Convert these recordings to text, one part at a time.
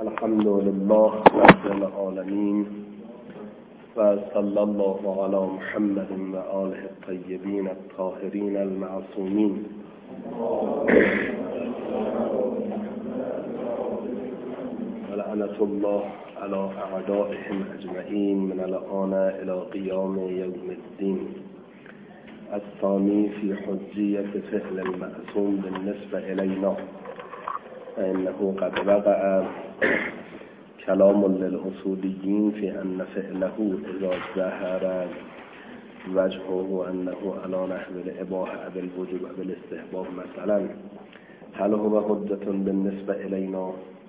الحمد لله رب العالمين و صلی الله علی محمد و آله الطیبین الطاهرین المعصومین. و لعنة الله علی اعدائهم اجمعین من الآن الی قیام یوم الدین. الثانی فی حجیت فعل المعصوم بالنسبة الینا، فإنه قد وقع كلام للأصوليين في أن فعله إذا ظهر وجهه أنه على نحو الإباحة بالوجوب بالاستحباب مثلا، هل هو حجة بالنسبة إلينا؟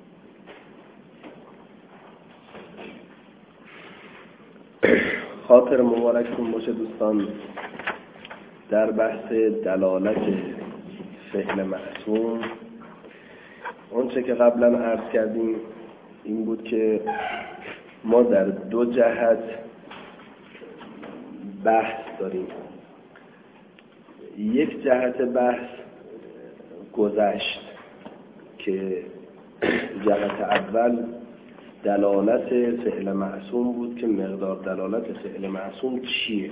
خاطر مبارکتون باشه دوستان. در بحث دلالت فعل معصوم اونچه که قبلا عرض کردیم این بود که ما در دو جهت بحث داریم. یک جهت بحث گذشت که جهت اول دلالت فعل معصوم بود که مقدار دلالت فعل معصوم چیه.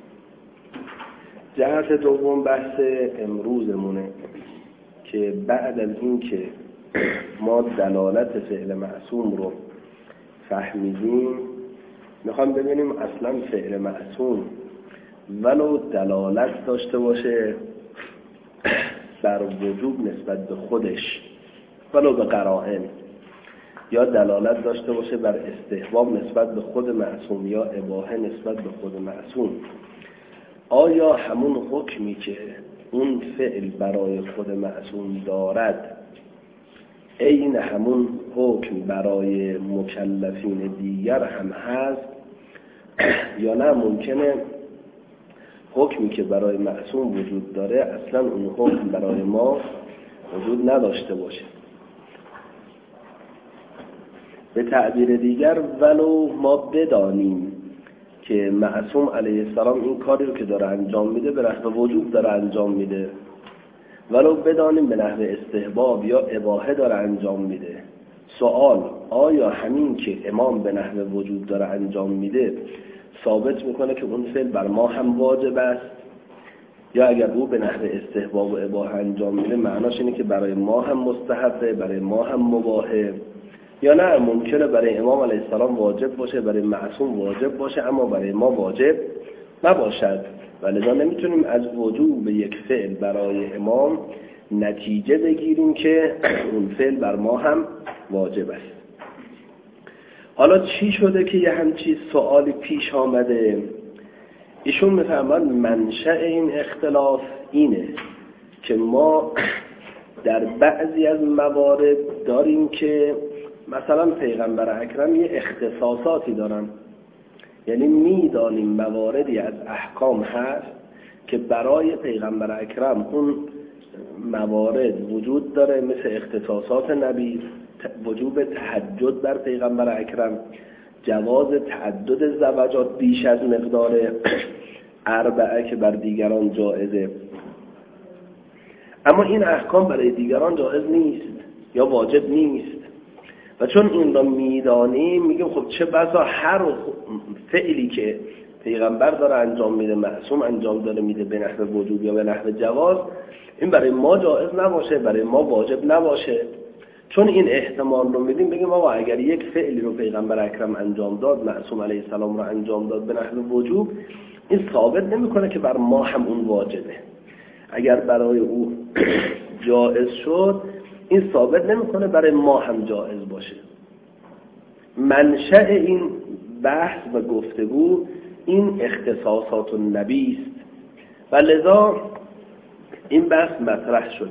جهت دوم بحث امروزمونه که بعد از این که ما دلالت فعل معصوم رو فهمیدیم میخوام ببینیم اصلا فعل معصوم ولو دلالت داشته باشه بر وجوب نسبت به خودش ولو به قرائن، یا دلالت داشته باشه بر استحباب نسبت به خود معصوم یا اباحه نسبت به خود معصوم، آیا همون حکمی که اون فعل برای خود معصوم دارد عین همون حکم برای مکلفین دیگر هم هست، یا نه ممکنه حکمی که برای معصوم وجود داره اصلا اون حکم برای ما وجود نداشته باشه. به تعبیر دیگر ولو ما بدانیم که معصوم علیه السلام این کاری رو که داره انجام میده به نحو وجوب داره انجام میده، ولو بدانیم به نحو استحباب یا اباحه داره انجام میده، سوال آیا همین که امام به نحو وجوب داره انجام میده ثابت میکنه که اون فعل بر ما هم واجب است، یا اگر او به نحو استحباب و اباحه انجام میده معناش اینه که برای ما هم مستحبه، برای ما هم مباحه، یا نه ممکنه برای امام علیه السلام واجب باشه، برای معصوم واجب باشه اما برای ما واجب نباشد، ولذا نمیتونیم از وجوب یک فعل برای امام نتیجه بگیریم که اون فعل بر ما هم واجب است. حالا چی شده که یه همچی سوالی پیش آمده؟ ایشون میفهمند منشأ این اختلاف اینه که ما در بعضی از موارد داریم که مثلا پیغمبر اکرم یه اختصاصاتی دارن، یعنی میدانیم مواردی از احکام هست که برای پیغمبر اکرم اون موارد وجود داره، مثل اختصاصات نبی، وجوب تهجد بر پیغمبر اکرم، جواز تعدد زوجات بیش از مقدار اربعه که بر دیگران جایزه، اما این احکام برای دیگران جایز نیست یا واجب نیست. و چون این را میدانیم میگیم خب چه بسا هر فعلی که پیغمبر داره انجام میده، معصوم انجام داره میده به نحو وجوب یا به نحو جواز، این برای ما جایز نباشه، برای ما واجب نباشه. چون این احتمال رو میدیم بگیم آقا اگر یک فعلی رو پیغمبر اکرم انجام داد، معصوم علیه السلام رو انجام داد به نحو وجوب، این ثابت نمیکنه که بر ما هم اون واجبه. اگر برای او جایز شد این ثابت نمیکنه برای ما هم جایز باشه. منشأ این بحث و گفتگو این اختصاصات النبی است و لذا این بحث مطرح شده.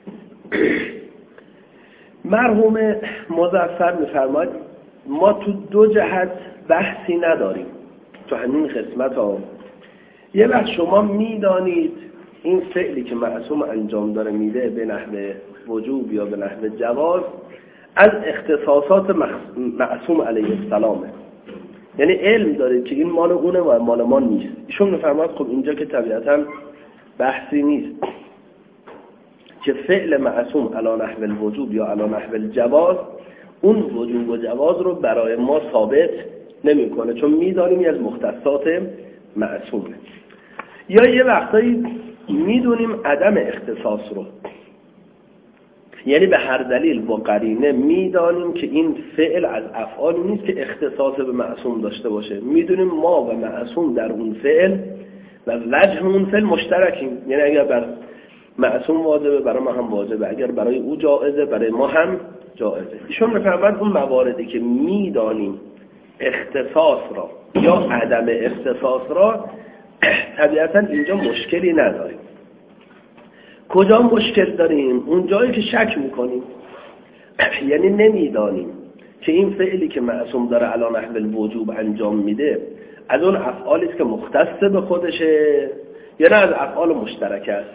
مرحوم مظفر میفرماید ما تو دو جهت بحثی نداریم تو همین قسمت ها. یه وقت شما میدانید این فعلی که معصوم انجام داره میده به نحو وجوب یا به نحو جواز از اختصاصات معصوم علیه السلامه، یعنی علم دارید که این مال اونه و مال ما نیست. ایشون میفرماید خب اینجا که طبیعتا بحثی نیست که فعل معصوم علی نحو الوجوب یا علی نحو الجواز اون وجوب و جواز رو برای ما ثابت نمیکنه، چون میدانیم از مختصات معصومه. یا یه وقتایی میدونیم عدم اختصاص رو، یعنی به هر دلیل با قرینه میدانیم که این فعل از افعال نیست که اختصاص به معصوم داشته باشه. میدونیم ما و معصوم در اون فعل و وجه اون فعل مشترکیم، یعنی اگر بر معصوم واجبه برای ما هم واجبه، اگر برای او جائزه برای ما هم جائزه. ایشون میفرماید اون مواردی که میدانیم اختصاص را یا عدم اختصاص را طبیعتا اینجا مشکلی نداریم. کجا مشکل داریم؟ اون جایی که شک میکنیم، یعنی نمیدانیم که این فعلی که معصوم داره علی نحو الوجوب انجام میده از اون افعالی است که مختص به خودشه یا نه از افعال مشترک است.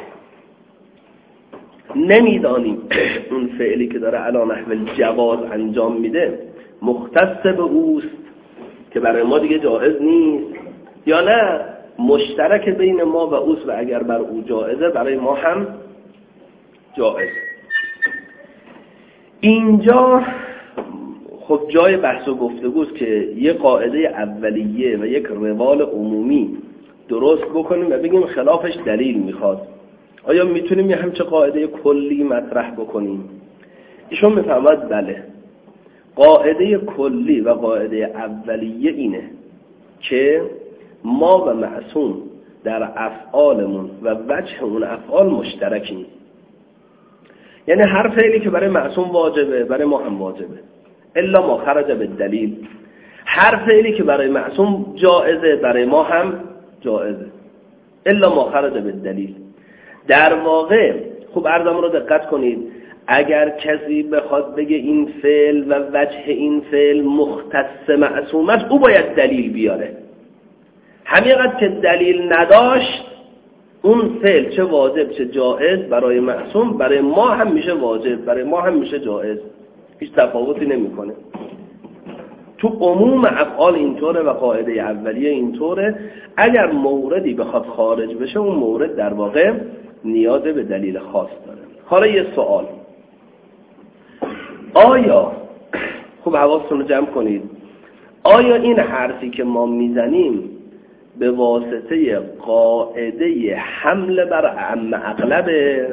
نمیدانیم اون فعلی که داره علی نحو الجواز انجام میده مختص به اوست که برای ما دیگه جائز نیست، یا نه مشترک بین ما و اوست و اگر بر او جائزه برای ما هم جائز. اینجا خب جای بحث و گفتگوست که یه قاعده اولیه و یک روال عمومی درست بکنیم و بگیم خلافش دلیل میخواد. آیا میتونیم یه همچه قاعده کلی مطرح بکنیم؟ ایشون میفهمد بله، قاعده کلی و قاعده اولیه اینه که ما و معصوم در افعالمون و وجه اون افعال مشترکیم، یعنی هر فعلی که برای معصوم واجبه برای ما هم واجبه الا ما خرج بالدلیل، هر فعلی که برای معصوم جائزه برای ما هم جائزه الا ما خرج بالدلیل. در واقع خوب عرضم رو دقت کنید، اگر کسی بخواد بگه این فعل و وجه این فعل مختص معصوم است او باید دلیل بیاره. همینقدر که دلیل نداشت اون فعل چه واجب چه جائز برای معصوم برای ما هم میشه واجب برای ما هم میشه جائز، هیچ تفاوتی نمیکنه. تو عموم افعال اینطوره و قاعده اولیه اینطوره. اگر موردی بخواد خارج بشه اون مورد در واقع نیاز به دلیل خاص داره. حالا یه سوال، آیا خوب حواستون رو جمع کنید، آیا این حرفی که ما میزنیم به واسطه قاعده حمل بر اعم اغلبه؟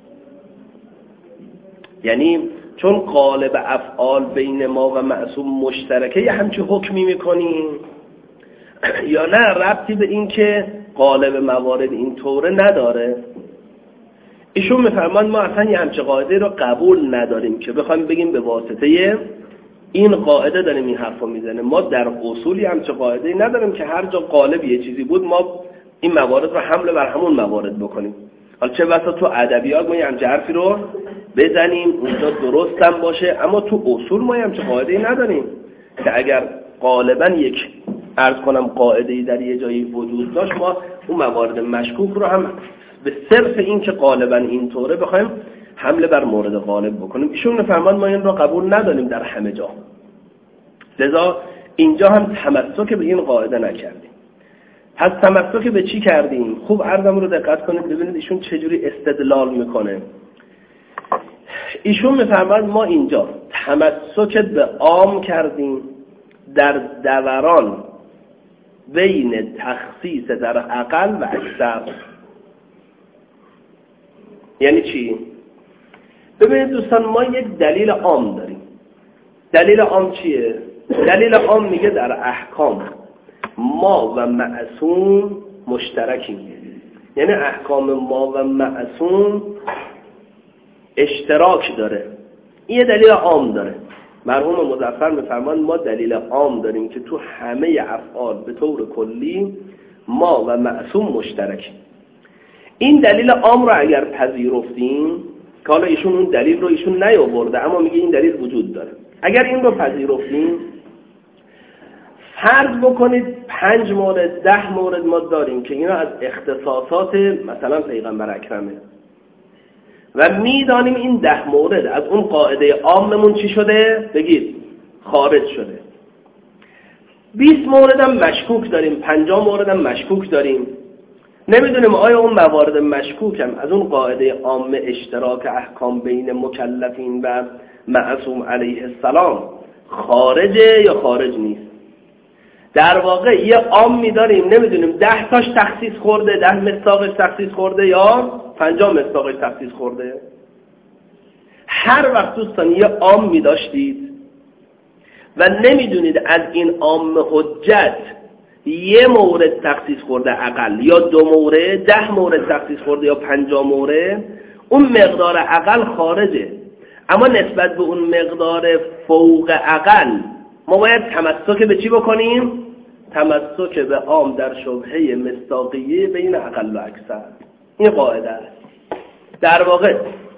یعنی چون قالب افعال بین ما و معصوم مشترکه یه همچه حکمی میکنیم، یا نه ربطی به این که قالب موارد این طوره نداره؟ ایشون میفرمان ما اصلا یه همچه قاعده رو قبول نداریم که بخوایم بگیم به واسطه این قاعده داریم این حرفو میزنه. ما در اصولی همچه قاعده نداریم که هر جا قالب یه چیزی بود ما این موارد رو حمل بر همون موارد بکنیم. حالا چه بسا تو ادبیات ما یه همچه حرفی رو بزنیم اونجا درست هم باشه، اما تو اصول ما همچه قاعده نداریم که اگر غالبا یک عرض کنم قاعده‌ای در یه جایی وجود داشت ما اون موارد مشکوک رو هم به صرف این که غالبا اینطوره بخوایم حمله بر مورد غالب بکنیم. ایشون فرمان ما این رو قبول نداریم در همه جا، لذا اینجا هم تمسک به این قاعده نکردیم. پس تمسک به چی کردیم؟ خوب عرضم رو دقت کنید ببینید ایشون چجوری استدلال میکنه. ایشون میفرماید ما اینجا تمسک به عام کردیم در دوران بین تخصیص در اقل و اکثر. یعنی چی؟ ببینید دوستان ما یک دلیل عام داریم. دلیل عام چیه؟ دلیل عام میگه در احکام ما و معصوم مشترکیم، یعنی احکام ما و معصوم اشتراک داره. این یه دلیل عام داره. مرحوم مظفر میفرمان ما دلیل عام داریم که تو همه افعال به طور کلی ما و معصوم مشترکیم. این دلیل عام رو اگر پذیرفتیم که حالا ایشون اون دلیل رو ایشون نیاورده اما میگه این دلیل وجود داره، اگر این رو پذیرفتیم فرض بکنید 5 مورد 10 مورد ما داریم که اینا از اختصاصات مثلا پیغمبر اکرمه و میدانیم این 10 مورد از اون قاعده عاممون چی شده؟ بگید خارج شده. 20 مورد هم مشکوک داریم، 50 مورد هم مشکوک داریم. نمیدونیم آیا اون موارد مشکوکن از اون قاعده عام اشتراک احکام بین مکلفین و معصوم علیه السلام خارجه یا خارج نیست. در واقع یه عامی داریم نمیدونیم 10 تاش تخصیص خورده، 10 مصداقش تخصیص خورده یا 50 مصداقش تخصیص خورده. هر وقت دوستان یه عامی داشتید و نمیدونید از این عام حجت یه مورد تخصیص خورده اقل یا 2 مورد، 10 مورد تخصیص خورده یا 50 مورد، اون مقدار اقل خارجه. اما نسبت به اون مقدار فوق اقل ما باید تمسک به چی بکنیم؟ تمسک به عام در شبهه مصداقیه بین اقل و اکثر. این قاعده است. در واقع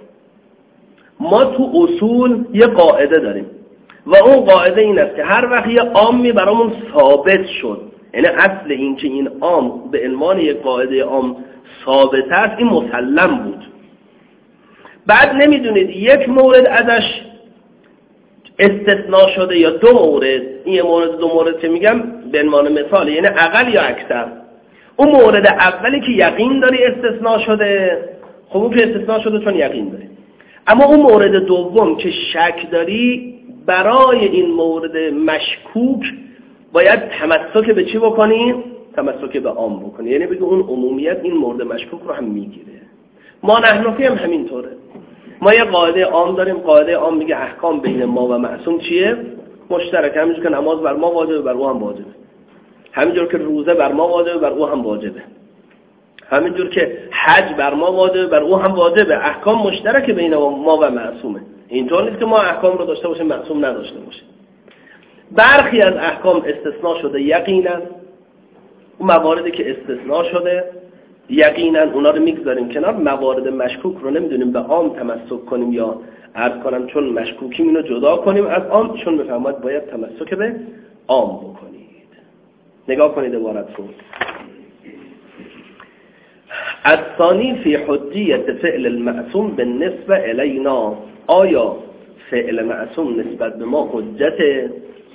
ما تو اصول یه قاعده داریم و اون قاعده این است که هر وقت یه عامی برامون ثابت شد، یعنی اصل این که این عام به عنوان یک قاعده عام ثابت است، این مسلم بود. بعد نمیدونید یک مورد ازش استثناء شده یا 2 مورد، این مورد 2 مورد که میگم به عنوان مثال یعنی اقل یا اکثر. اون مورد اولی که یقین داری استثناء شده، خب اون که استثناء شده چون یقین داری. اما اون مورد دوم که شک داری، برای این مورد مشکوک باید تمسک به چی بکنیم؟ تمسک به عام بکنیم. یعنی بگه اون عمومیت این مورد مشکوک رو هم میگیره. ما نحنفی هم همینطوره. ما یه قاعده عام داریم، قاعده عام میگه احکام بین ما و معصوم چیه؟ مشترک. همینجور که نماز بر ما واجبه بر او هم واجبه، همینجور که روزه بر ما واجبه بر او هم واجبه، همینجور که حج بر ما واجبه بر او هم واجبه. احکام مشترک بین ما و معصومه. اینطور نیست که ما احکام رو داشته باشیم معصوم نداشته باشه. برخی از احکام استثناء شده یقینا، اون مواردی که استثناء شده یقینا اونا رو میگذاریم کنار. موارد مشکوک رو نمیدونیم به عام تمسک کنیم یا عرض کنم چون مشکوکیم اینو جدا کنیم از عام، چون بفهمید باید تمسک به عام بکنید. نگاه کنید عبارت رو. الثانی فی حجیت فعل المعصوم بالنسبه الینا، آیا فعل معصوم نسبت به ما حجته؟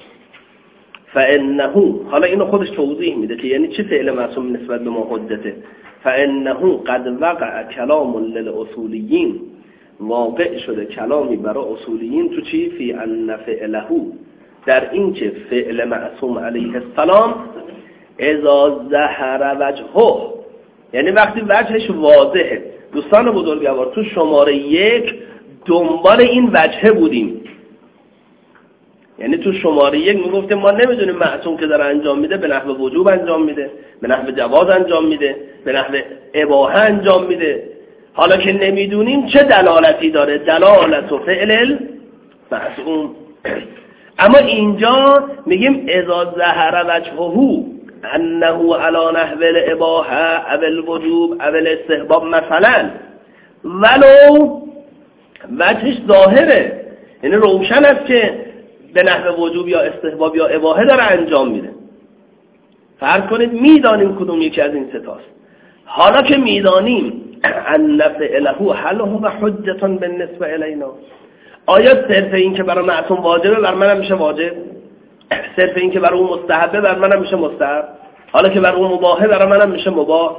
فانه، حالا اینو خودش توضیح میده که یعنی چه فعل معصوم نسبت به ما حجته. فانه قد وقع کلام للاصولیین، واقع شده کلامی برای اصولیین تو چی؟ فی ان فعله، در این که فعل معصوم علیه السلام اذا ظهر وجهه، یعنی وقتی وجهش واضحه. دوستان بزرگوار تو شماره 1 دنبال این وجهه بودیم. یعنی تو شماره 1 میگفتیم ما نمیدونیم معصوم که داره انجام میده به نحو وجوب انجام میده، به نحو جواز انجام میده، به نحو اباحه انجام میده. حالا که نمیدونیم چه دلالتی داره، دلالت و فعل معصوم. اما اینجا میگیم اذا ظهر وجهه انه علی نحو الاباحه او الوجوب او الاستحباب مثلا، ولو وجهش ظاهره، یعنی روشن است که به نحو وجوب یا استحباب یا اباحه داره انجام میده. فرض کنید میدانیم کدوم یکی از این ستاست. حالا که میدانیم ان فعله هل هو حجة بالنسبه الینا، آیا صرف این که برای معصوم واجبه بر منم میشه واجب؟ صرف این که برای اون مستحبه بر منم میشه مستحب؟ حالا که برای اون مباحه برای منم میشه مباح؟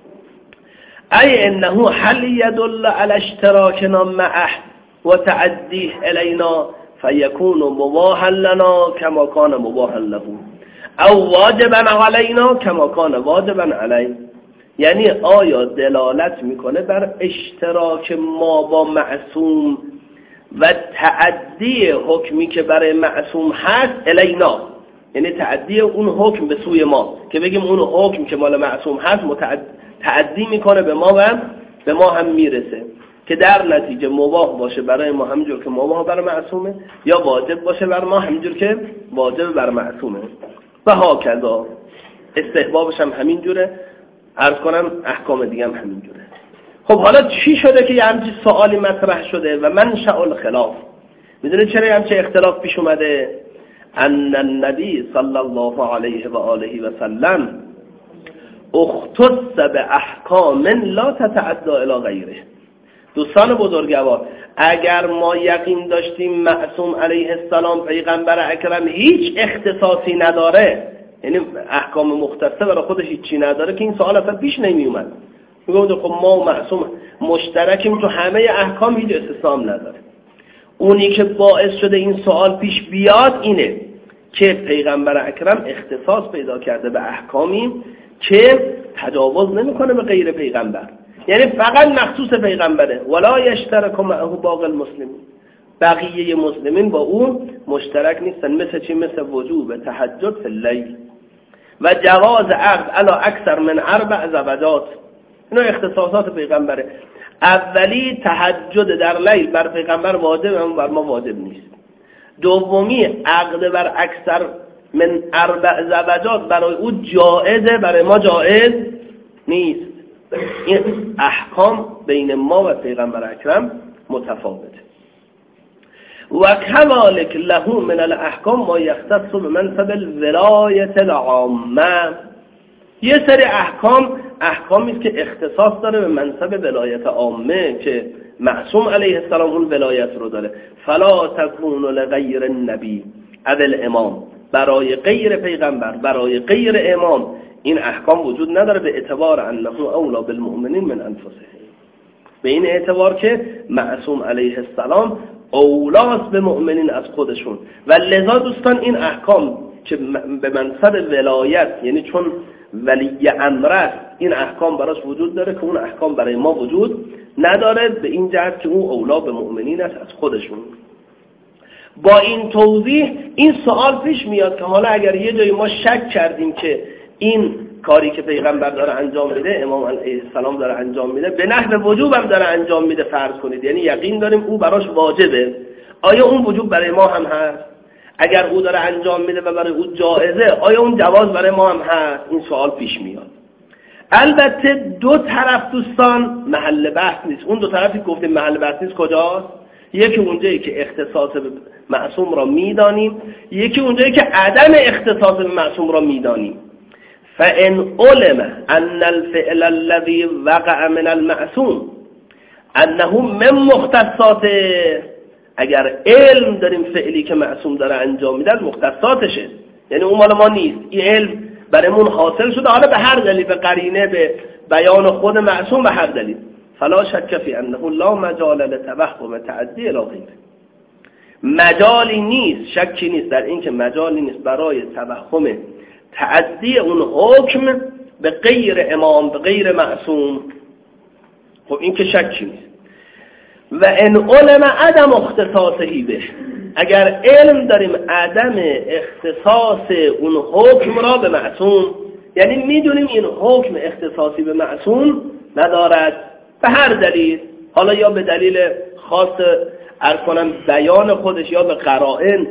ای انه هل يدل على اشتراكنا معه وتعديه الینا فیکون مباحا لنا كما كان مباحا له او واجبا علینا كما كان واجبا علیه. یعنی آیا دلالت میکنه بر اشتراک ما با معصوم و تعدی حکمی که برای معصوم هست الینا، یعنی تعدی اون حکم به سوی ما، که بگیم اون حکم که مال معصوم هست تعدی میکنه به ما و به ما هم میرسه، که در نتیجه مباح باشه برای ما همینجور که مباح برای معصومه، یا واجب باشه برای ما همینجور که واجب برای معصومه. و هاکذا استحبابش هم همینجوره، عرض کنم احکام دیگه هم همینجوره. خب حالا چی شده که یه همچین سوالی مطرح شده و منشأ الخلاف؟ میدونید چرا همچین اختلاف پیش اومده؟ ان النبی صلی الله علیه و آله و سلم اختص به احکام لا تتعدى الی غیره. دوستان بزرگوار، اگر ما یقین داشتیم معصوم علیه السلام پیغمبر اکرم هیچ اختصاصی نداره، یعنی احکام مختصه برای خودش هیچی نداره که این سوال اصلا پیش نمی اومد. میگم خب ما معصوم مشترکیم تو همه احکام، هیچ استثناء نداره. اونی که باعث شده این سوال پیش بیاد اینه که پیغمبر اکرم اختصاص پیدا کرده به احکامی که تجاوز نمیکنه به غیر پیغمبر، یعنی فقط مخصوص پیغمبره. ولا یشترک معه باقی المسلمین، بقیه مسلمین با اون مشترک نیستن. مثل چی؟ مثل وجوب تهجد فی اللیل و جواز عقد علی اکثر من 4 زوجات. اینا اختصاصات پیغمبره. اولی تهجد در لیل بر پیغمبر واجب، اما بر ما واجب نیست. دومی عقد بر اکثر من 4 زوجات برای او جائزه، برای ما جائز نیست. این احکام بین ما و پیغمبر اکرم متفاوته. و کذالک له من الاحکام ما یختص بمنصب الولایت العامه. یه سری احکامی است که اختصاص داره به منصب ولایت عامه که معصوم علیه السلام اون ولایت رو داره. فلا تکون لغیر النبی او الامام، برای غیر پیغمبر، برای غیر امام این احکام وجود نداره، به اعتبار انه اولا بالمؤمنین من انفسهم، به این اعتبار که معصوم علیه السلام اولاست به مؤمنین از خودشون. و لذا دوستان این احکام که به منصب ولایت، یعنی چون ولی امر است، این احکام براش وجود داره که اون احکام برای ما وجود نداره، به این جهت که اون اولا به مؤمنین است از خودشون. با این توضیح این سوال پیش میاد که حالا اگر یه جایی ما شک کردیم که این کاری که پیغمبر داره انجام میده، امام علیه السلام داره انجام میده، به نحو وجوب هم داره انجام میده، فرض کنید، یعنی یقین داریم او براش واجبه، آیا اون وجوب برای ما هم هست؟ اگر او داره انجام میده و برای او جایزه، آیا اون جواز برای ما هم هست؟ این سوال پیش میاد. البته دو طرف دوستان محل بحث نیست. اون دو طرفی گفتیم محل بحث نیست کجاست؟ یکی اونجایی که اختصاص به معصوم را میدانیم، یکی اونجایی که عدم اختصاص به معصوم را میدانیم. فَإِنْ عُلِمَ أَنَّ الْفِعْلَ الَّذِي وَقَعَ مِنَ الْمَعْصُومِ أَنَّهُ مِنْ مختصاته، اگر علم داریم فعلی که معصوم داره انجام میده مختصاتشه، یعنی اون مال ما نیست، این علم برامون حاصل شده، حالا به هر دلیل، به قرینه، به بیان خود معصوم، به هر دلیل، فلا شک فی انه لا مجال لتوهم تعدی الی غیره، مجالی نیست، شکی نیست در این که مجالی نیست برای توهم تعدی اون حکم به غیر امام، به غیر معصوم. خب این که شکی نیست. و ان علم عدم اختصاصه به، اگر علم داریم عدم اختصاص اون حکم را به معصوم، یعنی میدونیم این حکم اختصاصی به معصوم ندارد به هر دلیل، حالا یا به دلیل خاص ارکانم بیان خودش یا به قرائن،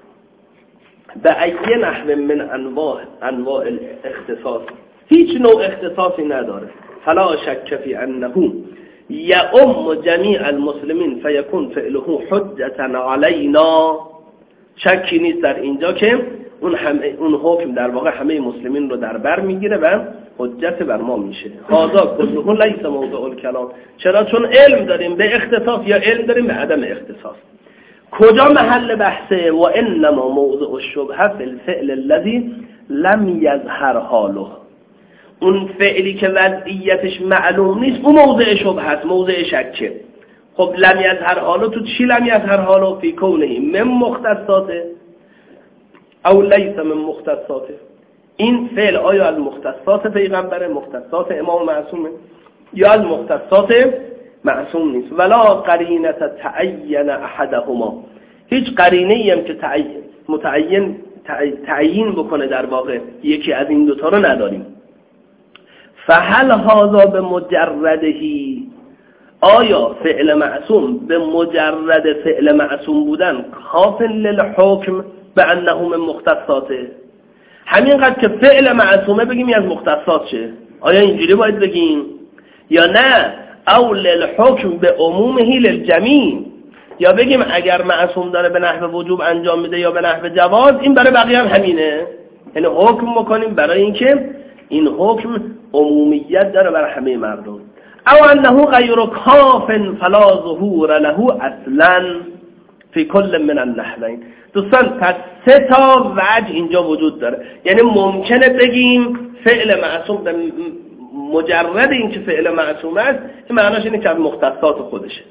به ای نحو من انواع الاختصاص، هیچ نوع اختصاصی نداره. فلا شک فی انه یعم جمیع المسلمین فیکون فعله حجتا علینا، شکی نیست در اینجا که اون حکم در واقع همه مسلمین رو در بر میگیره و حجت بر ما میشه. هذا کله لیس موضوع الکلام، چرا؟ چون علم داریم به اختصاص یا علم داریم به عدم اختصاص. کجا محل بحثه؟ و انما موضوع الشبهه فی الفعل الذی لم یظهر حاله، اون فعلی که وضعیتش معلوم نیست اون موضع شبهه است، موضع شکه. خب لم یظهر حاله، تو چی لم یظهر حاله؟ فی کونه من مختصاته او لیس من مختصاته، این فعل آیا از مختصات پیغمبره، مختصات امام معصومه، یا از مختصات معصوم نیست. ولا قرینه تعین احدهما، هیچ قرینه‌ای هم که تعیین بکنه در واقع یکی از این دوتا رو نداریم. فهل هذا به مجردهی، آیا فعل معصوم به مجرد فعل معصوم بودن کاف للحکم به انه من مختصاته، همینقدر که فعل معصومه بگیم از مختصات شه، آیا اینجوری باید بگیم یا نه؟ او للحکم به عمومه للجمیع، یا بگیم اگر معصوم داره به نحو وجوب انجام میده یا به نحو جواز، این برای بقیه هم همینه، یعنی حکم بکنیم برای اینکه این حکم عمومیت داره برای همه مردم. او انه غیر کاف فلا ظهور له اصلا، فی کل من النحوین. دوستان پس 3 تا وجه اینجا وجود داره. یعنی ممکنه بگیم فعل معصوم به مجرد این که فعل معصوم است این معناش اینه که از مختصات خودشه.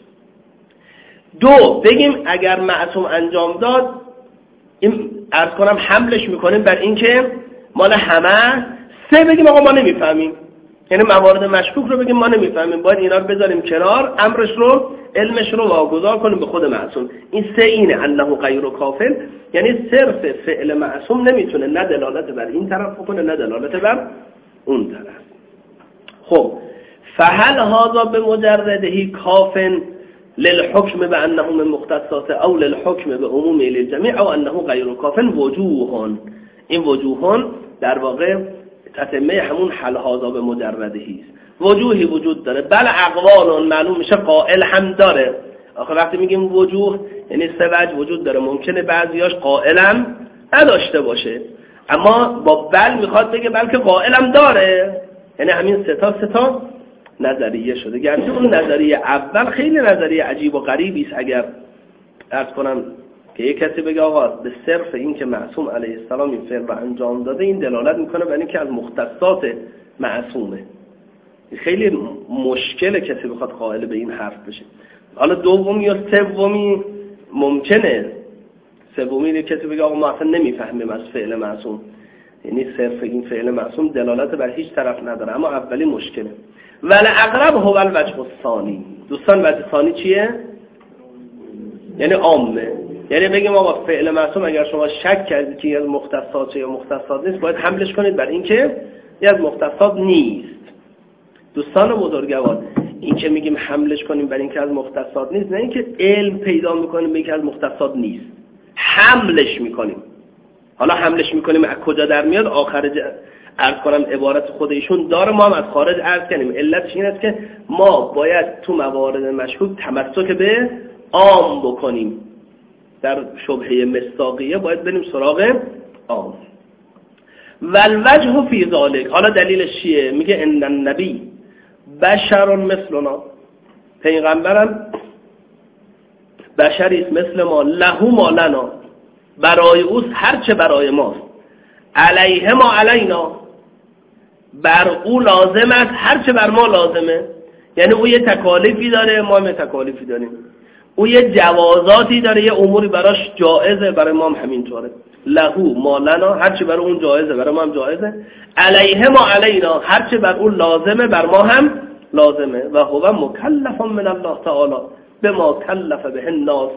2 بگیم اگر معصوم انجام داد این عرض کنم حملش میکنیم بر این که مال همه. 3 بگیم آقا ما نمیفهمیم، یعنی موارد مشکوک رو بگیم ما نمیفهمیم، باید اینا رو بذاریم کنار، امرش رو علمش رو واگذار کنیم به خود معصوم. این 3 اینه انه غیر کافل، یعنی صرف فعل معصوم نمیتونه نه دلالت بر این طرف بکنه نه دلالت بر اون طرف. خب فهل هذا بمجردهی کافن للحکم بانه من مختصات او للحکم بعموم للجميع او انه غیر کافن؟ وجوهان، این وجوهان در واقع تتمه همون حل هذا بمجردهی است. وجوهی وجود داره، بل اقوال معلوم میشه قائل هم داره. آخه وقتی میگیم وجوه یعنی 3 وجه وجود داره، ممکنه بعضیاش قائلم نداشته باشه، اما با بل میخواد بگه بلکه قائلم داره، یعنی همین 3 تا نظریه شده. گرچه اون نظریه اول خیلی نظریه عجیب و غریبی است، اگر عرض کنم که یک کسی بگه آقا به صرف این که معصوم علیه السلام این فعل رو انجام داده این دلالت میکنه بر اینکه از مختصات معصومه. خیلی مشکله کسی بخواد قائل به این حرف بشه. حالا دومی یا سومی ممکنه، سومی کسی بگه آقا ما اصلا نمیفهمیم از فعل معصوم، یعنی صرف این فعل معصوم دلالت بر هیچ طرف نداره، اما اولی مشکله. ولی اقرب هو الوجه الثانی. دوستان وجه ثانی چیه؟ یعنی عامه، یعنی بگیم آقا فعل معصوم اگر شما شک کردید که از مختصات یا مختصات نیست باید حملش کنید بر این که از مختصات نیست. دوستان بزرگوار این که میگیم حملش کنیم بر این که از مختصات نیست، نه اینکه علم پیدا میکنیم به این که از مختصات نیست، حملش میکنیم. حالا حملش میکنیم از کجا در میاد؟ آخر عرض کنم عبارت خود ایشون داره، ما هم از خارج عرض کنیم. علتش این است که ما باید تو موارد مشکوک تمسک به عام بکنیم، در شبهه مصداقیه باید بریم سراغ عام. والوجه فی ذلک، حالا دلیلش چیه؟ میگه ان النبی بشر مثلنا، پیغمبرم بشری است مثل ما، له ما لنا، برای اوست هرچه برای ماست، علیه ما علینا، بر او لازم است هرچه بر ما لازمه. یعنی او یه تکالیفی داره ما هم تکالیفی داریم، او یه جوازاتی داره یه اموری براش جائزه، برای ما هم همینطوره. لهو ما لنا، هرچه برای اون جائزه برای ما هم جائزه، علیه ما علینا، هرچه بر اون لازمه بر ما هم لازمه. و هو مکلف من الله تعالی به ما کلف به الناس،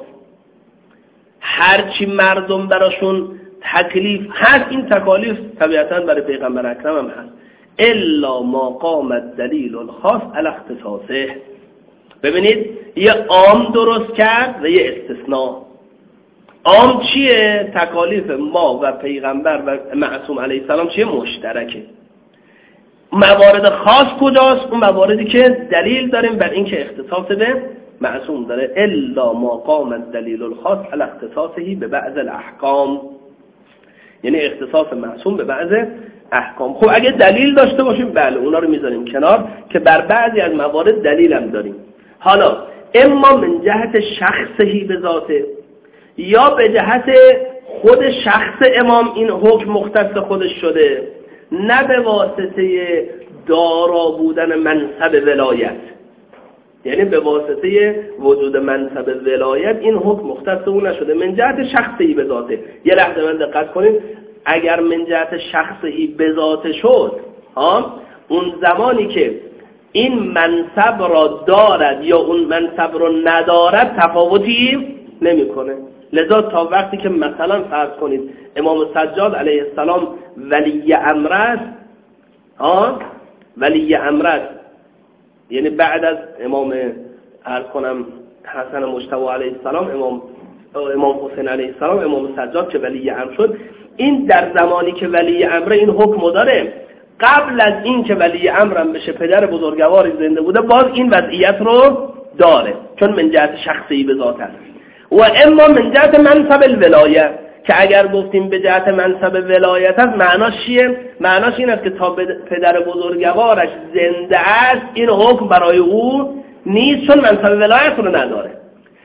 هرچی مردم براشون تکلیف هست این تکالیف طبیعتاً برای پیغمبر اکرم هم هست، الا ما قام الدلیل الخاص علی اختصاصه. ببینید یه عام درست کرد و یه استثناء. عام چیه؟ تکالیف ما و پیغمبر و معصوم علیه السلام چیه؟ مشترکه. موارد خاص کجاست؟ اون مواردی که دلیل داریم بر این که اختصاص به معصوم داره. الا ما قام الدلیل الخاص علی اختصاصه به بعض الاحکام، یعنی اختصاص معصوم به بعض احکام. خب اگه دلیل داشته باشیم بله اونا رو میذاریم کنار که بر بعضی از موارد دلیل هم داریم. حالا اما من جهت شخصی به ذاته، یا به جهت خود شخص امام این حکم مختص خودش شده، نه به واسطه دارا بودن منصب ولایت، یعنی به واسطه وجود منصب ولایت این حکم مختص اون نشده. من جهت شخصی به ذاته، یه لحظه من دقت کنید، اگر من جهت شخصی به ذاته شد اون زمانی که این منصب را دارد یا اون منصب را ندارد تفاوتی نمیکنه. لذا تا وقتی که مثلا فرض کنید امام سجاد علیه السلام ولی امر است، ولی امر است، یعنی بعد از امام عرض کنم حسن مجتبی علیه السلام امام حسین علیه السلام امام سجاد که ولی امر شد، این در زمانی که ولی امر این حکم داره، قبل از این که ولی امرم بشه پدر بزرگواری زنده بوده باز این وضعیت رو داره، چون من جهت شخصی به ذات است. و اما من جهت منصب الولایه، که اگر گفتیم به جهت منصب ولایت است معناش چیه؟ معناش این است که تا پدر بزرگوارش زنده است این حکم برای او نیست، چون منصب ولایت رو نداره.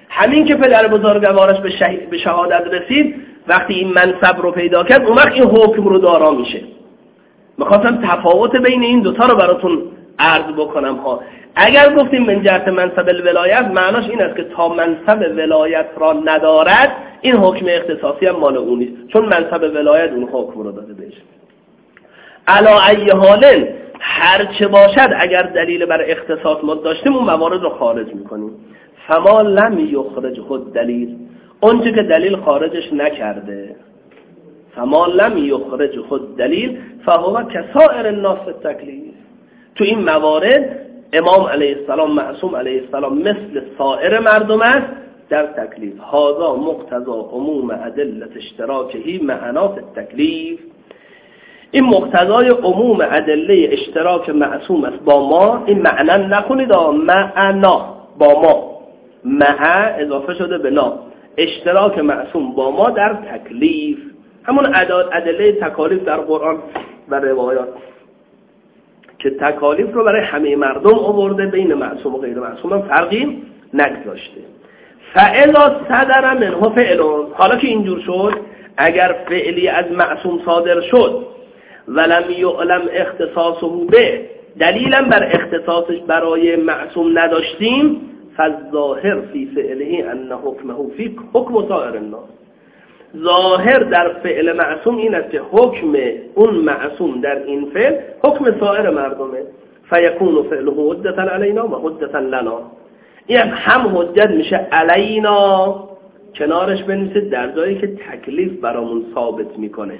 همین که پدر بزرگوارش به شهادت رسید، وقتی این منصب رو پیدا کرد، اون وقت این حکم رو دارا میشه. میخواستم تفاوت بین این دوتا رو براتون عرض بکنم ها. اگر گفتیم من جهت منصب الولایت، معناش این است که تا منصب ولایت را ندارد این حکم اختصاصی هم مال اون نیست، چون منصب ولایت اون حکم رو داده بهش. علا ای حال هر چه باشد، اگر دلیل بر اختصاص ما داشتیم اون موارد رو خارج میکنیم. فما لم یخرج خود دلیل، اون چه که دلیل خارجش نکرده، فما لم یخرج خود دلیل فهو کسائر الناس التکلیف. تو این موارد امام علیه السلام، معصوم علیه السلام مثل سایر مردم است در تکلیف. هذا مقتضا عموم ادله اشتراکه معنات التکلیف. این مقتضای عموم ادله اشتراک معصوم است با ما. این معنا نخونید، معنا با ما، مع اضافه شده به نا، اشتراک معصوم با ما در تکلیف، همون ادله تکالیف در قرآن و روایات که تکالیف رو برای همه مردم آورده، بین معصوم و غیر معصوم هم فرقی نگذاشته. فاذا صدر منه فعل، حالا که اینجور شد، اگر فعلی از معصوم صادر شد ولم یعلم اختصاصه به، دلیلا بر اختصاصش برای معصوم نداشتیم، فالظاهر فی فعله ان حکمه فی حکم سائر الناس. ظاهر در فعل معصوم این است که حکم اون معصوم در این فعل حکم سائر مردمه. فیکون فعله حجتا علینا و حجتا لنا. این هم حجت میشه علینا، کنارش بنویسید در جایی که تکلیف برامون ثابت میکنه،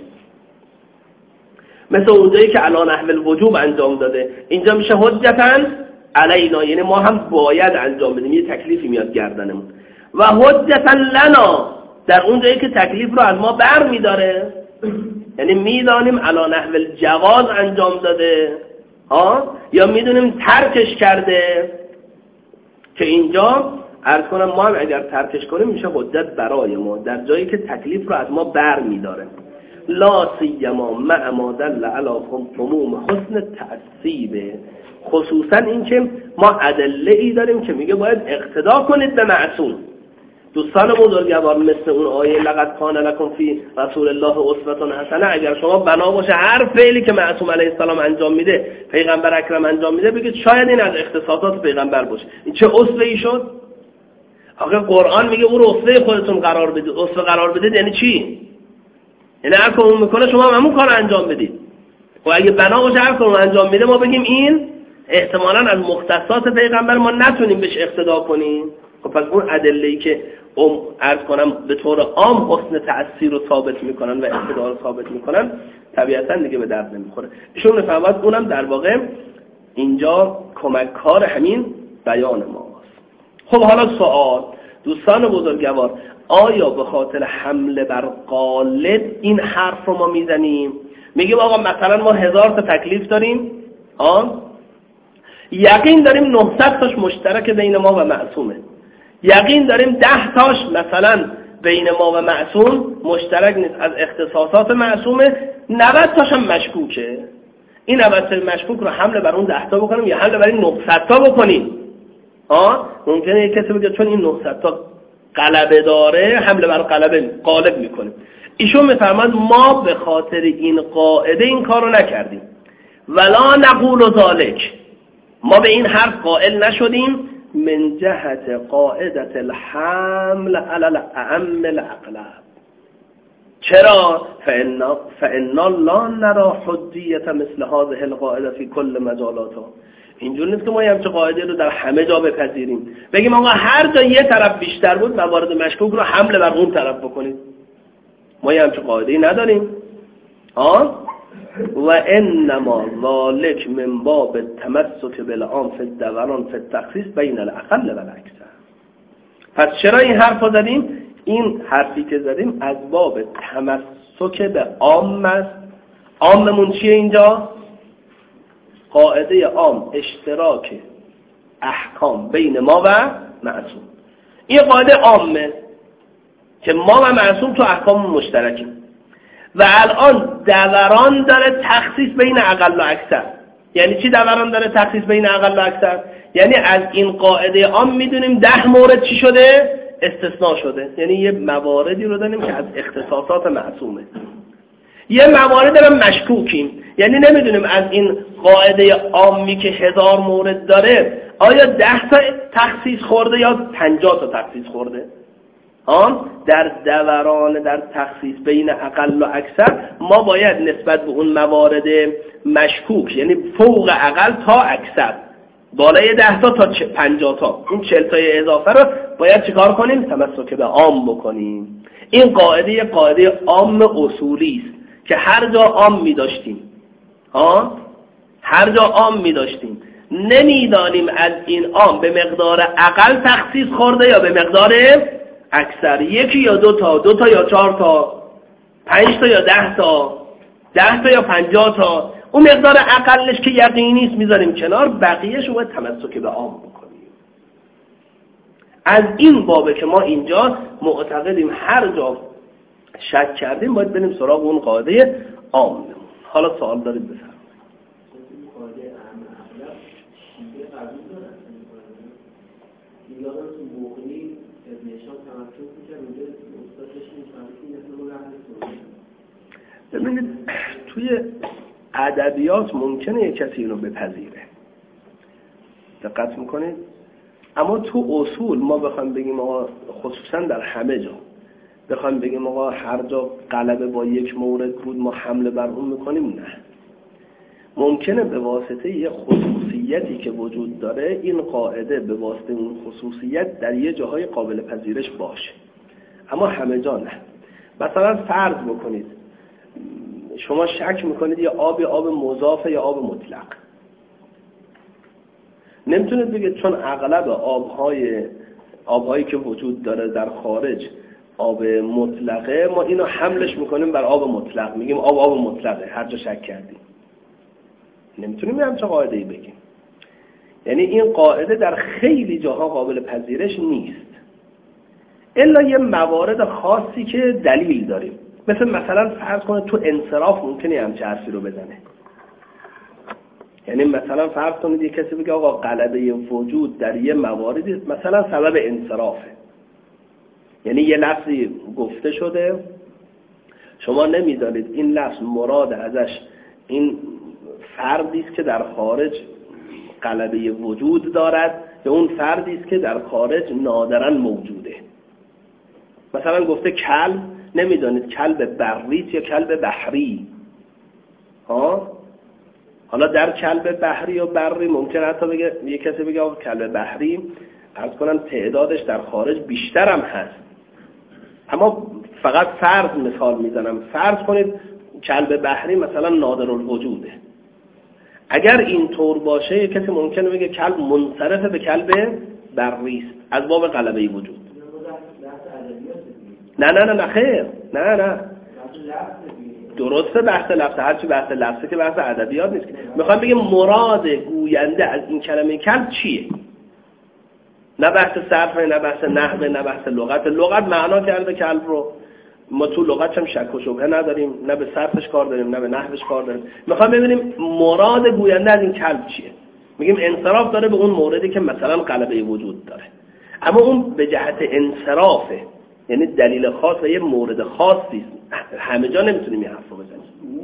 مثل اونجایی که علی نحو الوجوب انجام داده، اینجا میشه حجتا علینا، یعنی ما هم باید انجام بدیم، یه تکلیفی میاد گردنمون. و حجتا لنا، در اون جایی که تکلیف رو از ما بر میداره، یعنی میدانیم علی نحو الجواز انجام داده یا میدونیم ترکش کرده، که اینجا عرض کنم ما هم اگر ترکش کنیم میشه حجت برای ما در جایی که تکلیف رو از ما بر میداره. لا سیما مع ما دل علی عموم حسن تأثیب، خصوصا این که ما ادله ای داریم که میگه باید اقتدا کنید به معصوم. دوستان بزرگوار، مثل اون آیه لقد کان لکم فی رسول الله اسوة حسنه، اگر شما بنا باشه هر فعلی که معصوم علیه السلام انجام میده، پیغمبر اکرم انجام میده، بگید شاید این از اختصاصات پیغمبر باشه. این چه اسوه‌ای شد؟ آخه قرآن میگه اون رو اسوه خودتون قرار بدید. اسوه قرار بدید یعنی چی؟ یعنی هر کدوم میکنه شما همون کارو انجام بدید. و اگه بنا باشه هر کدوم انجام میده، ما بگیم این احتمالاً از مختصات پیغمبر، ما نتونیم بهش اقتدا کنیم. خب پس اون ادله‌ای که عرض کنم به طور عام حسن تأثیر رو ثابت میکنن و اقتدا رو ثابت میکنن، طبیعتاً دیگه به درد نمیخوره. ایشون میفهمد اونم در واقع اینجا کمککار همین بیان ماست. خب حالا سوال، دوستان بزرگوار، آیا به خاطر حمله بر غالب این حرف رو ما میزنیم؟ میگیم آقا مثلا ما 1000 تا تکلیف داریم، یقین داریم 900 تاش مشترک بین ما و معصومه، یقین داریم 10 تاش مثلا بین ما و معصوم مشترک نیست، از اختصاصات معصومه، 90 تاش هم مشکوکه. این 90 تا مشکوک رو حمله بر اون 10 تا بکنیم یا حمله بر این 900 تا بکنیم؟ ممکنه یک کسی بگه چون این 900 تا غلبه داره، حمله بر غالب میکنیم. ایشون میفرماد ما به خاطر این قاعده این کارو نکردیم. ولا نقول ذالک، ما به این حرف قائل نشدیم من جهت قاعدت الحمل علی الاعم الاغلب. چرا؟ فإنا لا نرى حجیت مثل هذه القاعده فی کل مجالاتها. اینجور نیست که ما همچه قاعده رو در همه جا بپذیریم، بگیم آقا هر جا یه طرف بیشتر بود موارد مشکوک رو حمله بر اون طرف بکنیم. ما همچه قاعده نداریم. و انما ذالک من باب التمسک بالعام فی الدوران فی التخصیص بین الاقل و الاکثر. پس چرا این حرف رو زدیم؟ این حرفی که زدیم از باب تمسک به عام است. عاممون چیه اینجا؟ قاعده عام، اشتراک احکام بین ما و معصوم. این قاعده عامه که ما و معصوم تو احکام مشترکیم و الان دوران داره تخصیص بین اقل و اکثر. یعنی چی دوران داره تخصیص بین اقل و اکثر؟ یعنی از این قاعده عام میدونیم 10 مورد چی شده؟ استثناء شده، یعنی یه مواردی رو داریم که از اختصاصات معصومه. یه موارد هم مشکوکیم، یعنی نمیدونیم از این قاعده عامی که 1000 مورد داره آیا 10 تا تخصیص خورده یا 50 تا تخصیص خورده. در دوران در تخصیص بین اقل و اکثر ما باید نسبت به اون موارد مشکوک، یعنی فوق اقل تا اکثر، بالای 10 تا 50 تا، اون 40 تای اضافه رو باید چیکار کنیم؟ تمسک به عام بکنیم. این قاعده عام اصولی است که هر جا عام می‌داشتیم، هر جا عام می‌داشتیم، نمیدانیم از این عام به مقدار اقل تخصیص خورده یا به مقدار اکثر، 1 یا 2 تا، 2 تا یا 4 تا، 5 تا یا 10 تا، 10 تا یا 50 تا. اون مقدار اقلش که یقینی است میذاریم کنار، بقیه‌شو باید تمسک به عام بکنیم. از این بابه که ما اینجا معتقدیم هر جا شک کردیم باید بریم سراغ اون قاعده عام. حالا سوال دارید بفرمایید. قاعده عام اغلب شیعه قبول دارن یادم تو مغنی ابن هشام تمسک می‌کرد، اونجا استادش می‌فهمید این اصلا اهل سنت. ببینید توی ادبیات ممکنه یک کسی اینو بپذیره، دقت میکنید، اما تو اصول ما بخوایم بگیم آقا، خصوصا در همه جا بخوایم بگیم آقا هر جا غلبه با یک مورد بود ما حمله بر اون میکنیم، نه. ممکنه به واسطه یه خصوصیتی که وجود داره این قاعده به واسطه اون خصوصیت در یه جاهای قابل پذیرش باشه، اما همه جا نه. مثلا فرض بکنید شما شک میکنید یه آب مضافه یا آب مطلق، نمیتونید بگید چون اغلب آبهایی که وجود داره در خارج آب مطلقه ما اینو حملش میکنیم بر آب مطلق، میگیم آب مطلقه هر جا شک کردیم. نمیتونیم همچه قاعده‌ای بگیم. یعنی این قاعده در خیلی جاها قابل پذیرش نیست الا یه موارد خاصی که دلیل داریم. مثلا فرض کنید تو انصراف ممکنه همچه حرفی رو بزنه. یعنی مثلا فرض کنید یه کسی بگه آقا غلبه وجود در یه مواردی مثلا سبب انصرافه، یعنی یه لفظی گفته شده شما نمیدانید این لفظ مراد ازش این فردی است که در خارج غلبه وجود دارد یا اون فردی است که در خارج نادراً موجوده. مثلا گفته کلب، نمیدانید کلب بری یا کلب بحری. حالا در کلب بحری و بری ممکن حتی بگه یه کسی بگه آقا کلب بحری عرض کنم تعدادش در خارج بیشتر هم هست، اما فقط فرض مثال میزنم، فرض کنید کلب بحری مثلا نادر الوجوده. اگر این طور باشه یه کسی ممکنه بگه کلب منصرف به کلب بری است از باب غلبه وجود. نه خیر، نه درسته بحث لفظ، هرچی بحث لفظه که بحث ادبیات نیست. میخوام بگم مراد گوینده از این کلمه کلب چیه؟ نه بحث صرفه، نه بحث نحوه، نه بحث لغت. لغت معنا کرده کلب رو، ما تو لغت هم شک و شبهه نداریم، نه به صرفش کار داریم نه به نحوش کار داریم. میخوام ببینیم مراد گوینده از این کلب چیه. میگیم انصراف داره به اون موردی که مثلا غلبه وجود داره، اما اون به جهت انصرافه، یعنی دلیل خاص و یه مورد خاصی همه جا نمیتونیم این حرفو بزنیم.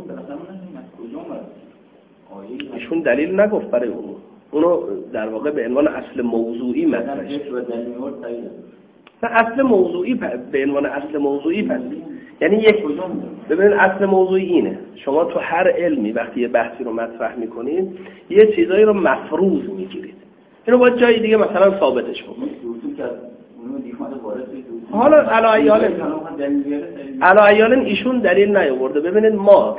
ایشون دلیل نگفت برای اونو در واقع به عنوان اصل موضوعی مطرح شد. نه اصل موضوعی به عنوان اصل موضوعی پس یعنی ببینید اصل موضوعی اینه، شما تو هر علمی وقتی یه بحثی رو مطرح میکنید یه چیزایی رو مفروض میگیرید، اینو باید جای دیگه مثلا ثابتش بکنید. حالا علی ایشون دلیل نیاورده. ببینید ما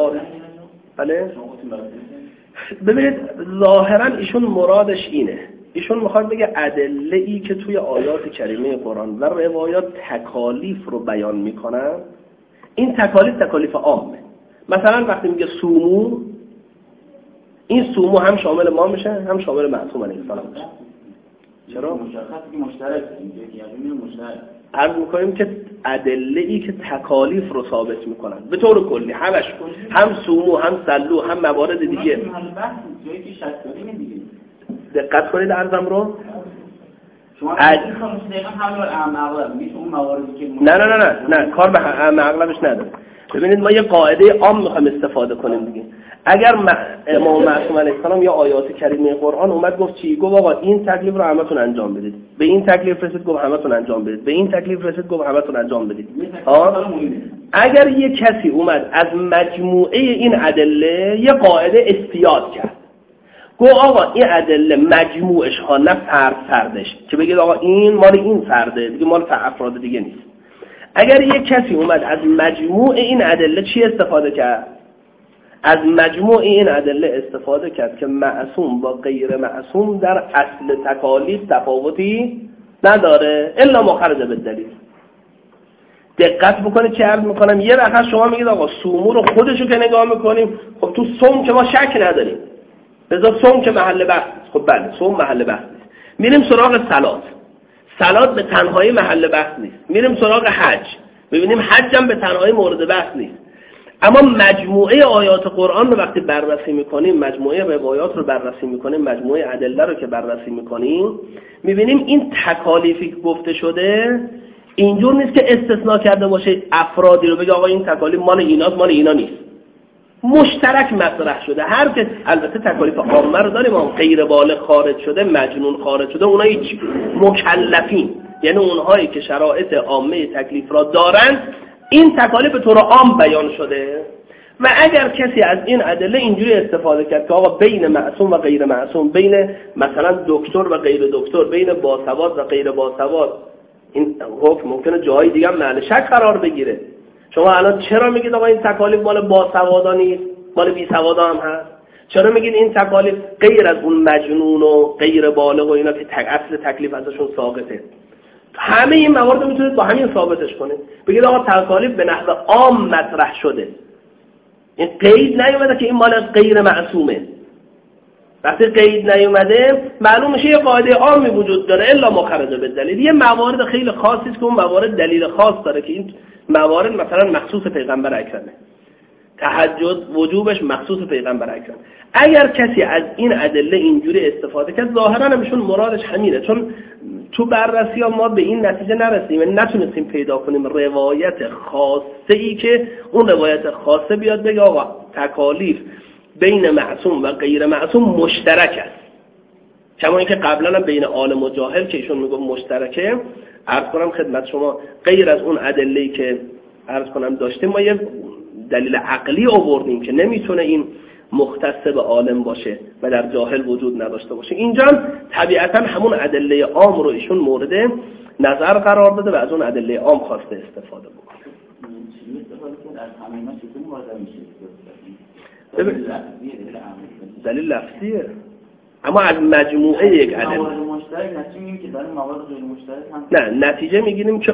ببینید ظاهرا ایشون مرادش اینه، ایشون میخواد بگه ادله ای که توی آیات کریمه قرآن و روایات تکالیف رو بیان میکنن، این تکالیف عامه. مثلا وقتی میگه سومو، این سومو هم شامل ما میشه هم شامل معصوم علیه السلام میشه. چرا؟ مشترک یعنی مشترک عرض میکنیم که ادله ای که تکالیف رو ثابت میکنن به طور کلی همش، هم سومو هم سلو هم موارد دیگه. جایی که شک داریم دیگه. دقت کنید عرضم رو، شما دقیقاً همون اغلب میشه اون مواردی که نه کار به اغلبش نداره. ببینید ما یه قاعده عام میخوایم استفاده کنیم دیگه. اگر امام معصوم علیه السلام یا آیات کریمه قرآن اومد گفت چی؟ گفت آقا این تکلیف رو همتون انجام بدید. به این تکلیف رسید گفت همتون انجام بدید. به این تکلیف رسید گفت همتون انجام بدید. اگر یه کسی اومد از مجموعه این ادله یه قاعده استیاد کرد، گفت آقا این ادله مجموعش ها نه فردش، که بگید آقا این مال این فرده دیگه، مال افراد دیگه نیست. اگر یک کسی اومد از مجموع این ادله چی استفاده کرد؟ از مجموع این ادله استفاده کرد که معصوم با غیر معصوم در اصل تکالیف تفاوتی نداره الا مخرج بالدلیل. دقت بکنید چه عرض میکنم. یه وقت شما میگید آقا صوم رو خودشو که نگاه میکنیم، خب تو صوم که ما شک نداریم، لذا صوم که محل بحث. خب بله صوم محل بحث نیست. میریم سراغ صلات به تنهایی محل بحث نیست. میریم سراغ حج، ببینیم حج هم به تنهایی مورد بحث نیست. اما مجموعه آیات قرآن رو وقتی بررسی میکنیم، مجموعه روایات رو بررسی میکنیم، مجموعه ادله رو که بررسی میکنیم، میبینیم این تکالیفی که گفته شده اینجور نیست که استثناء کرده باشه افرادی رو بگه آقا این تکالیف مال ایناست مال اینا نیست. مشترک مطرح شده. هر که البته تکالیف عامه رو داریم، غیر بالغ خارج شده، مجنون خارج شده، اونها هیچ مکلفین، یعنی اونهایی که شرایط عامه تکلیف را دارند، این تکالیف به طور عام بیان شده. و اگر کسی از این ادله اینجوری استفاده کرد که آقا بین معصوم و غیر معصوم، بین مثلا دکتر و غیر دکتر، بین باسواد و غیر باسواد، این حکم ممکنه جای دیگه هم محل شک قرار بگیره. شما الان چرا میگید آقا این تکالیف مال باسوادا نیست، مال بیسوادا هم هست؟ چرا میگید این تکالیف غیر از اون مجنون و غیر بالغ و اینا که اصل تکلیف ازشون ساقطه؟ همه این موارد میتونید با همین ثابتش کنید. بگید آقا تکالیف به نحو عام مطرح شده، این قید نیومده که این مال غیر معصومه. وقتی قید نیومده معلوم میشه یه قاعده عامی وجود داره الا مخرج بالدلیل. یه موارد خیلی خاصی است که اون موارد دلیل خاص داره که این موارد مثلا مخصوص پیغمبر اکرمه، تهجد وجوبش مخصوص پیغمبر اکرم. اگر کسی از این ادله اینجوری استفاده کرد ظاهرا همشون مرادش همینه، چون تو بررسی ها ما به این نتیجه نرسیم، نتونستیم پیدا کنیم روایت خاصه ای که اون روایت خاصه بیاد بگه آقا تکالیف بین معصوم و غیر معصوم مشترک است. کما اینکه قبلا بین عالم و جاهل که ایشون میگه مشترکه، عرض کنم خدمت شما غیر از اون ادله‌ای که عرض کنم داشتیم، ما یه دلیل عقلی آوردیم که نمیتونه این مختص به عالم باشه و در جاهل وجود نداشته باشه. اینجا طبیعتا همون ادله عام رو ایشون مورد نظر قرار داده و از اون ادله عام خواسته استفاده بکنه. دلیل لفظیه اما از مجموعه یک ادله. نه نتیجه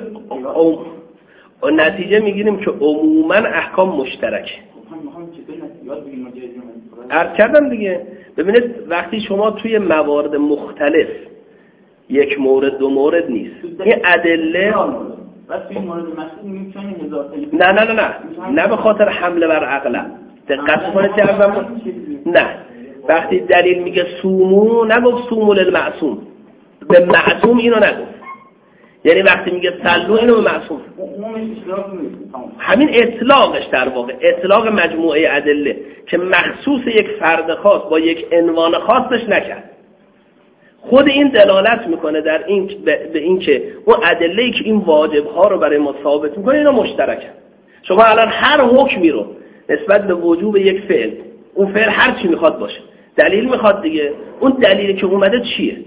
میگیریم که عموما احکام مشترکه. عرض کردم دیگه. ببینید وقتی شما توی موارد مختلف یک مورد دو مورد نیست، این ادله نه به خاطر حمله بر عقل. دقت کنید چه عرضم. نه وقتی دلیل میگه سومو نگفت سومو للمعصوم، به معصوم اینو نگفت. یعنی وقتی میگه صلو اینو به معصوم، همین اطلاقش در واقع اطلاق مجموعه ادله که مخصوص یک فرد خاص با یک عنوان خاصش نکرد. خود این دلالت میکنه در این به این که اون ادله‌ای که این واجب‌ها رو برای ما ثابت میکنه اینا مشترکن. شما الان هر حکمی رو نسبت به وجوب یک فعل، اون فعل هر چی میخواد باشه دلیل میخواد دیگه، اون دلیلی که اومده چیه؟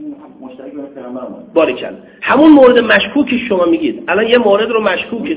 باریکن همون مورد مشکوکی شما میگید. الان یه مورد رو مشکوکی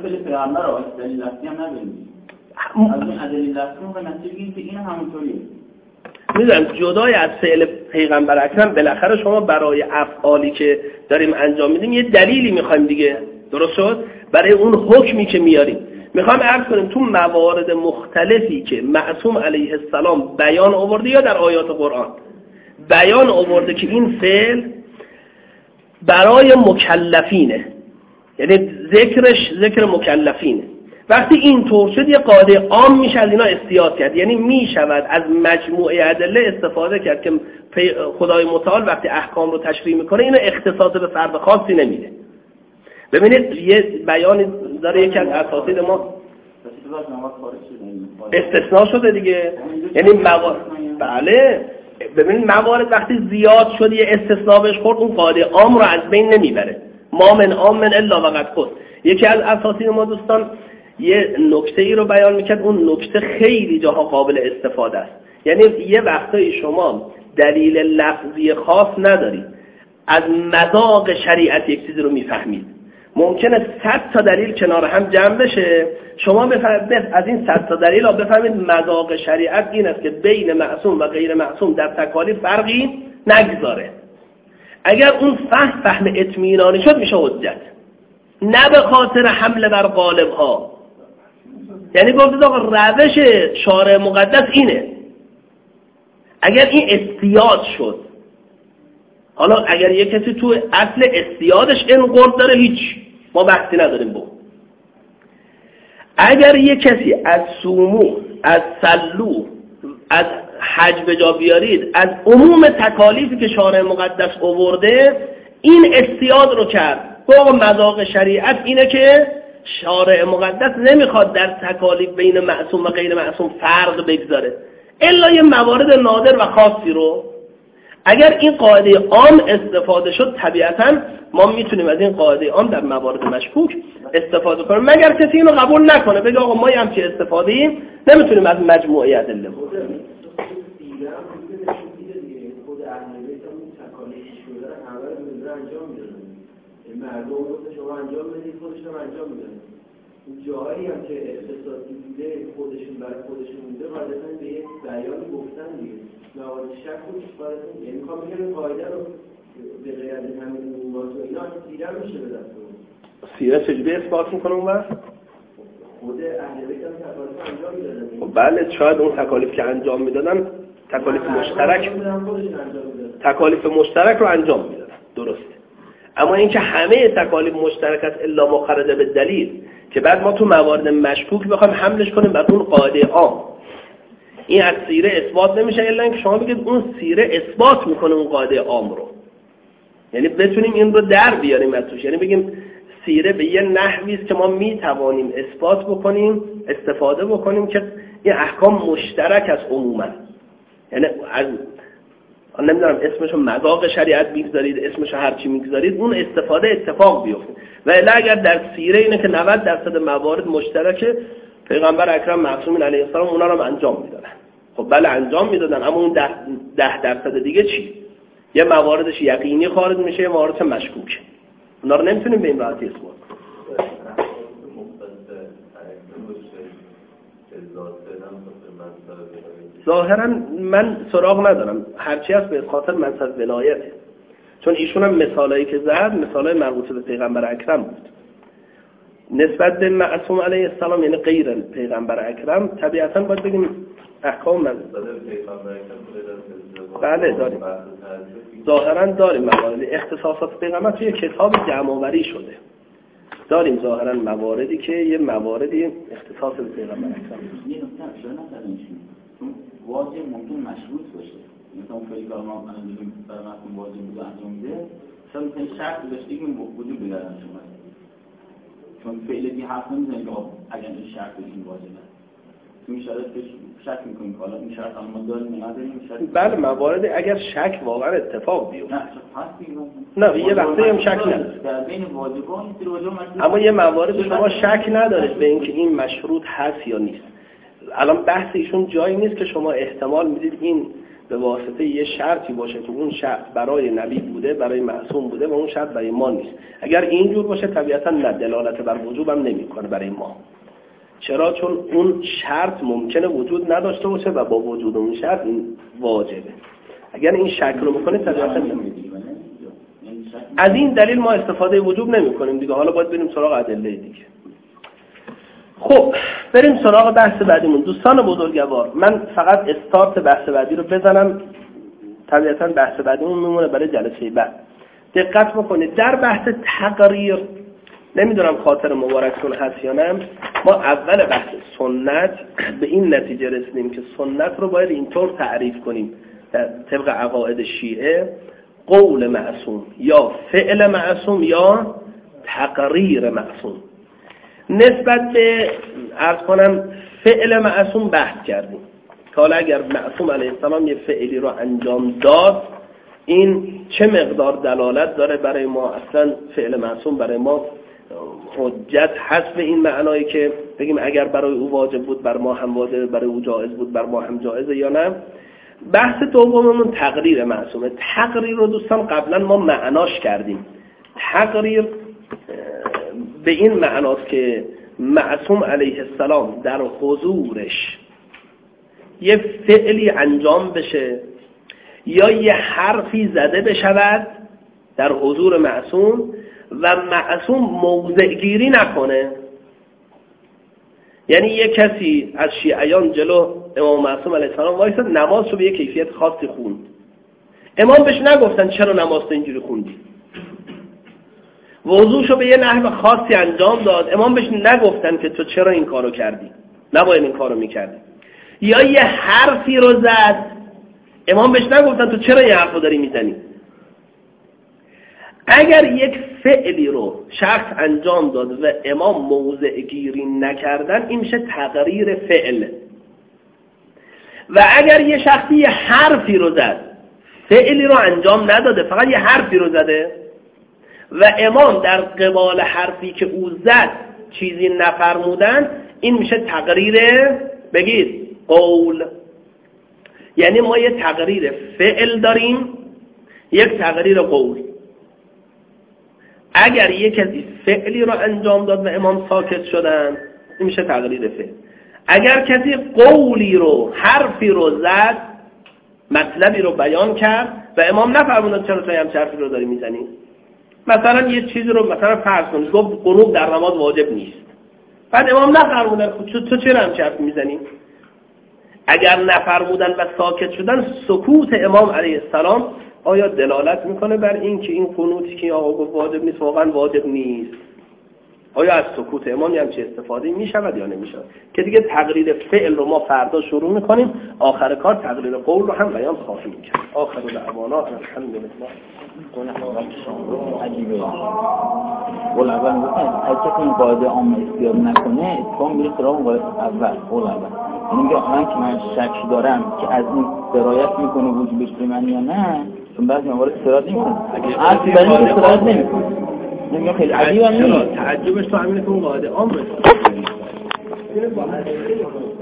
میدونم جدای از فعل پیغمبر اکرم بالاخره شما برای افعالی که داریم انجام میدیم یه دلیلی میخوایم دیگه، درست شد؟ برای اون حکمی که میاریم میخوایم عرض کنیم تو موارد مختلفی که معصوم علیه السلام بیان آورده یا در آیات قرآن بیان آورده که این فعل برای مکلفینه، یعنی ذکر مکلفینه وقتی اینطور شد یه قاعده عام میشه از اینا استیاد کرد، یعنی میشود از مجموعه ادله استفاده کرد که خدای متعال وقتی احکام رو تشریع میکنه اینو اختصاص به فرد خاصی نمیده. ببینید یه بیانی داره یکی از اساتید ما استثناء شده دیگه، یعنی بله ببینید موارد وقتی زیاد شد یه استثناء بهش خورد اون قاعده عام رو از بین نمیبره. ما من عام من الا وقد خود. یکی از اساتید ما دوستان یه نکته ای رو بیان میکرد، اون نکته خیلی جاها قابل استفاده است. یعنی یه وقتایی شما دلیل لفظی خاص ندارید، از مذاق شریعت یک چیزی رو میفهمید، ممکنه 100 تا دلیل کنار هم جمع بشه، شما بفهمید از این 100 تا دلیل ها بفهمید مذاق شریعت این است که بین معصوم و غیر معصوم در تکالیف فرقی نگذاره. اگر اون فهم اطمینانی شد میشه حجت، نه به خاطر حمله بر غالب ها. یعنی گفتید آقا روش شارع مقدس اینه، اگر این استیاد شد، حالا اگر یک کسی تو اصل استیادش انقرض داره هیچ ما بحثی نداریم با. اگر یک کسی از سومو، از سلو، از حج به جا بیارید، از عموم تکالیفی که شارع مقدس آورده این استیاد رو کرد، با مذاق شریعت اینه که شارع مقدس نمیخواد در تکالیف بین معصوم و غیر معصوم فرق بگذاره الا یه موارد نادر و خاصی رو. اگر این قاعده عام استفاده شد طبیعتاً ما میتونیم از این قاعده عام در موارد مشکوک استفاده کنیم، مگر کسی اینو قبول نکنه بگه آقا ما هم چه استفاده ایم نمیتونیم از مجموعه ادله خود اهل بیت هم تکالیف شده همه رو انجام میدن، مردم رو شما انجام بدید خودشون انجام میدن. جاهایی هم که اختصاصی بوده خودشون برای خودشون بوده غالبا به یک بیانی گفتن دیگه موارد شک و استفاده، یعنی میخوام بگم قاعده رو به غیر از همین موضوعات و اینا سیره میشه به دست اون. سیره چجوری اثبات میکنه اون وقت؟ خود اهل بیت هم تکالیف انجام میدادن. خب بله، شاید اون تکالیف که انجام میدادن تکالیف مشترک رو انجام میدادن، درسته. اما اینکه همه تکالیف مشترک است الا ما خرج به دلیل که بعد ما تو موارد مشکوک بخوایم حملش کنیم بر اون قاعده عام، این از سیره اثبات نمیشه الا اینکه شما بگید اون سیره اثبات میکنه اون قاعده عام رو، یعنی بتونیم این رو در بیاریم از توش، یعنی بگیم سیره به یه نحوی است که ما میتوانیم اثبات بکنیم، استفاده بکنیم که این احکام مشترک است عموما. یعنی از نمیدونم اسمشو مذاق شریعت میگذارید، اسمشو هر چی میگذارید، اون استفاده اتفاق بیفته. و الا اگر در سیره اینه که 90% موارد مشترکه، پیغمبر اکرم معصومین علیه السلام اونا رو انجام میدادن. خب بله انجام میدادن، اما اون 10% دیگه چی؟ یه مواردش یقینی خارج میشه، یه مواردش مشکوک. اونا رو نمیتونیم به این راحتی اثبات کنیم. ظاهرا من سراغ ندارم، هرچی هست به خاطر منصب ولایته، چون ایشون هم مثالایی که زد مثالای مربوط به پیغمبر اکرم بود. نسبت به معصوم علیه السلام یعنی غیر پیغمبر اکرم طبیعتا باید بگیم احکام من بله داریم، ظاهرا داریم مواردی اختصاصات پیغمبر توی کتاب جمع‌آوری شده، داریم ظاهرا مواردی که یه مواردی اختصاص به پیغمبر اکرم واجب ممکن مشروط باشه، مثلا اون فعلی که ما میگیم برای مفهوم واجب بود انجام میده، مثلا ممکن شرط داشته که وجود بدن شما، چون فعلی دی حرف نمیزنه که اگر این شرط این واجبه، تو این شرط شک میکنیم که حالا این شرط ما داریم نداریم شرط. بله موارد اگر شک واقعا اتفاق بیفته نه یه وقتی هم شک نداره در بین واجبان این واجب، اما یه موارد شما شک ندارید به اینکه این مشروط هست یا نیست. الان بحث ایشون جایی نیست که شما احتمال میدید این به واسطه یه شرطی باشه که اون شرط برای نبی بوده، برای معصوم بوده و اون شرط برای ما نیست. اگر اینجور باشه طبیعتا نه دلالت بر وجوب هم نمیکنه برای ما. چرا؟ چون اون شرط ممکنه وجود نداشته باشه و با وجود اون شرط این واجبه. اگر این شک رو بکنه طبیعتا از این دلیل ما استفاده وجوب نمیکنیم دیگه. حالا باید بریم سراغ ادله دیگه. خب بریم سراغ بحث بعدیمون. دوستان بزرگوار، من فقط استارت بحث بعدی رو بزنم، طبیعتا بحث بعدیمون میمونه برای جلسه بعد. دقت بکنید در بحث تقریر، نمیدونم خاطر مبارکتون هست یا نه، ما اول بحث سنت به این نتیجه رسیدیم که سنت رو باید اینطور تعریف کنیم طبق عقاید شیعه: قول معصوم یا فعل معصوم یا تقریر معصوم. نسبت به عرض کنم فعل معصوم بحث کردیم که حالا اگر معصوم علیه السلام یه فعلی رو انجام داد این چه مقدار دلالت داره برای ما، اصلا فعل معصوم برای ما حجت هست به این معنایی که بگیم اگر برای او واجب بود بر ما هم واجب، برای او جایز بود بر ما هم جایزه یا نه. بحث دوممون تقریر معصومه. تقریر رو دوستان قبلا ما معناش کردیم. تقریر به این معناست که معصوم علیه السلام در حضورش یه فعلی انجام بشه یا یه حرفی زده بشود در حضور معصوم و معصوم موضع گیری نکنه. یعنی یه کسی از شیعیان جلو امام معصوم علیه السلام وایساد نماز رو به یه کیفیت خاصی خوند، امام بهش نگفتن چرا نماز تو اینجوری خوندی، وضوشو به یه نحو خاصی انجام داد، امام بهش نگفتن که تو چرا این کارو کردی، نباید این کارو میکردی، یا یه حرفی رو زد، امام بهش نگفتن تو چرا این حرفو داری میزنی. اگر یک فعلی رو شخص انجام داد و امام موضع گیری نکردن این میشه تقریر فعل. و اگر یه شخصی یه حرفی رو زد، فعلی رو انجام نداده فقط یه حرفی رو زده و امام در قبال حرفی که او زد چیزی نفرمودن، این میشه تقریر بگید قول. یعنی ما یه تقریر فعل داریم، یک تقریر قول. اگر یک کسی فعلی رو انجام داد و امام ساکت شدن این میشه تقریر فعل. اگر کسی قولی رو، حرفی رو زد، مطلبی رو بیان کرد و امام نفرمودن چرا تو هم حرفی رو داری میزنی، مثلا یه چیزی رو مثلا فرض کنید گفت قنوت در نماز واجب نیست، بعد امام نفرمودن تو چرا هم حرفی میزنی، اگر نفرمودن و ساکت شدن سکوت امام علیه السلام آیا دلالت میکنه بر این که این قنوتی که آقا گفت واجب نیست واقعا واجب نیست؟ آیا از سکوت امام هم چه استفاده میشود یا نمیشود؟ که دیگه تقریر فعل رو ما فردا شروع میکنیم، آخر کار تقریر قول رو هم بیان خواهیم کرد. آخر دعوانا الحمدلله. عجیبه. قول اول میگه اگه این قاعده عامه اختیار نکنه اتفاق میره سراغ قاعده اول. قول اول یعنی میگه من که من شک دارم که از این درایت میکنه وجوبش به من یا نه، چون بعضی موارد استراد نمیکنه. اصلا برای این استراد نمیکنه. نمیگه خیلی عجیبه. تعجبش تو همینه که اون قاعده عامه